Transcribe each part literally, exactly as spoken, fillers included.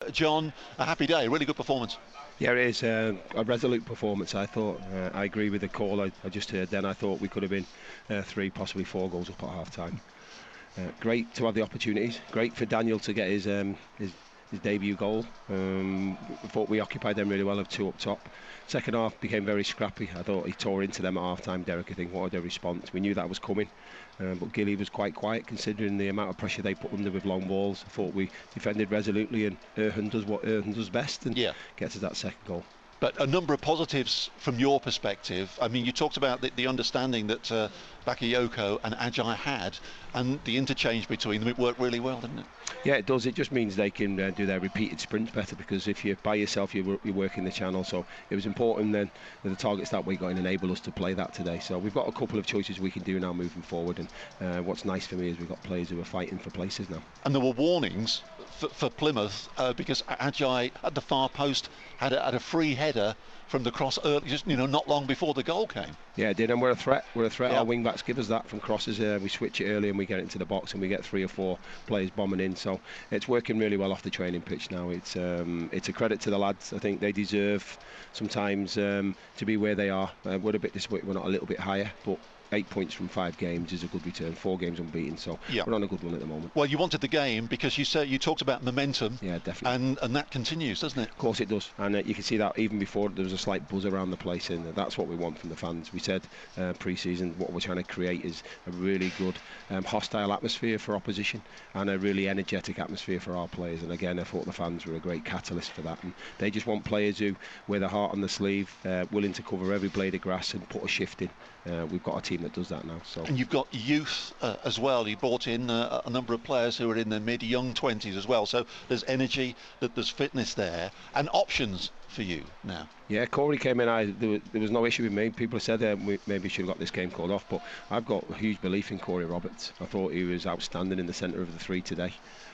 John, a happy day, really good performance. Yeah, it is uh, a resolute performance. I thought uh, I agree with the call I, I just heard then. I thought we could have been uh, three, possibly four goals up at half time. Uh, great to have the opportunities. Great for Daniel to get his um, his, his debut goal. Um, thought we occupied them really well, of two up top. Second half became very scrappy. I thought he tore into them at half time. Derek, I think, what a response. We knew that was coming. Um, but Gilly was quite quiet considering the amount of pressure they put under with long balls. I thought we defended resolutely, and Erhan does what Erhan does best and yeah. gets us that second goal. But a number of positives from your perspective. I mean, you talked about the, the understanding that uh, Bakayoko and Ajay had, and the interchange between them, it worked really well, didn't it? Yeah, it does. It just means they can uh, do their repeated sprints better, because if you're by yourself, you're, you're working the channel. So it was important then that the targets that we got in enable us to play that today. So we've got a couple of choices we can do now moving forward, and uh, what's nice for me is we've got players who are fighting for places now. And there were warnings for, for Plymouth uh, because Ajay at the far post had a, had a free header from the cross early, just you know, not long before the goal came. Yeah, it did, and we're a threat. We're a threat. Yeah. Our wing backs give us that from crosses. Uh, we switch it early and we get it into the box, and we get three or four players bombing in. So it's working really well off the training pitch now. It's um, it's a credit to the lads. I think they deserve sometimes um, to be where they are. Uh, we're a bit disappointed we're not a little bit higher, but eight points from five games is a good return. Four games unbeaten, so yeah. we're on a good one at the moment. Well, you wanted the game because you said you talked about momentum. Yeah, definitely. And and that continues, doesn't it? Of course it does, and uh, you can see that even before there was a slight buzz around the place, and uh, that's what we want from the fans. We said uh, pre-season what we're trying to create is a really good um, hostile atmosphere for opposition and a really energetic atmosphere for our players. And again, I thought the fans were a great catalyst for that, and they just want players who wear their heart on the sleeve, uh, willing to cover every blade of grass and put a shift in. Uh, we've got a team that does that now. So. And you've got youth uh, as well. You brought in uh, a number of players who are in their mid, young twenties as well. So there's energy, that there's fitness there, and options for you now. Yeah, Corey came in. I there was, there was no issue with me. People said um, we maybe should have got this game called off, but I've got a huge belief in Corey Roberts. I thought he was outstanding in the centre of the three today.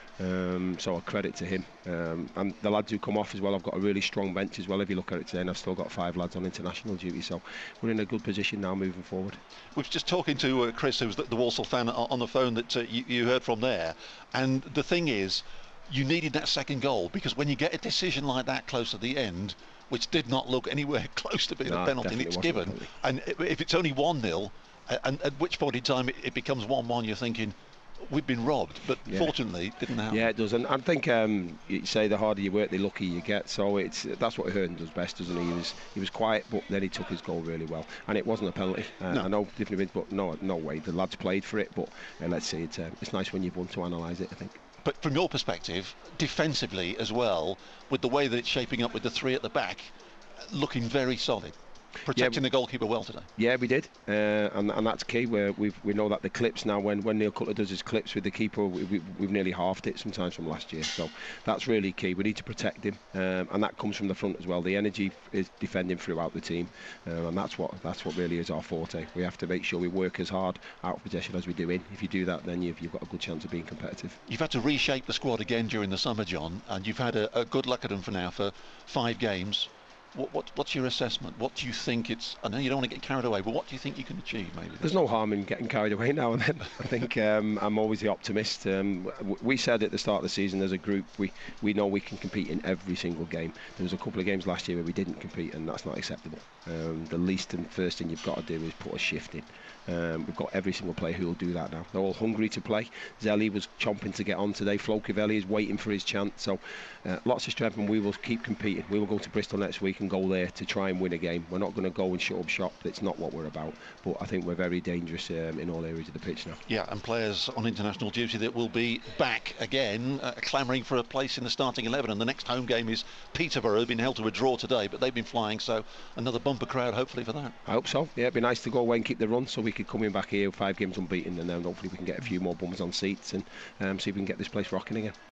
Um, so a credit to him, um, and the lads who come off as well. I've got a really strong bench as well. If you look at it today, and I've still got five lads on international duty, so we're in a good position now moving forward. We were just talking to uh, Chris, who was the, the Walsall fan on the phone that uh, you, you heard from there, and the thing is, you needed that second goal, because when you get a decision like that close to the end, which did not look anywhere close to being no, a penalty, and it's given, and if it's only one nil, and at which point in time it, it becomes one one, you're thinking, we've been robbed, but yeah. fortunately it didn't happen. Yeah, it does, and I think um, you say the harder you work, the luckier you get. So it's that's what Hearn does best, doesn't he? He was he was quiet, but then he took his goal really well, and it wasn't a penalty. Uh, no. I know different wins, but no, no way. The lads played for it, but uh, let's see. It's uh, it's nice when you've won to analyse it, I think. But from your perspective, defensively as well, with the way that it's shaping up with the three at the back, looking very solid. Protecting yeah, the goalkeeper well today. Yeah, we did, uh, and, and that's key. Where we we know that the clips now, when, when Neil Cutler does his clips with the keeper, we, we, we've nearly halved it sometimes from last year. So that's really key. We need to protect him, um, and that comes from the front as well. The energy is defending throughout the team, uh, and that's what that's what really is our forte. We have to make sure we work as hard out of possession as we do in. If you do that, then you've, you've got a good chance of being competitive. You've had to reshape the squad again during the summer, John, and you've had a, a good luck at them for now for five games. What, what, what's your assessment? What do you think it's... I know you don't want to get carried away, but what do you think you can achieve, maybe? There's no harm in getting carried away now and then. I think um, I'm always the optimist. Um, we said at the start of the season, as a group, we, we know we can compete in every single game. There was a couple of games last year where we didn't compete, and that's not acceptable. Um, the least and first thing you've got to do is put a shift in. Um, we've got every single player who will do that now. They're all hungry to play. Zelly was chomping to get on today. Flo Cavelli is waiting for his chance. So uh, lots of strength, and we will keep competing. We will go to Bristol next week and go there to try and win a game. We're not going to go and shut up shop. It's not what we're about. But I think we're very dangerous um, in all areas of the pitch now. Yeah, and players on international duty that will be back again, uh, clamouring for a place in the starting eleven. And the next home game is Peterborough, been held to a draw today, but they've been flying. So another bumper crowd, hopefully, for that. I hope so. Yeah, it'd be nice to go away and keep the run, so we could come in back here five games unbeaten, and then hopefully we can get a few more bums on seats and um, see if we can get this place rocking again.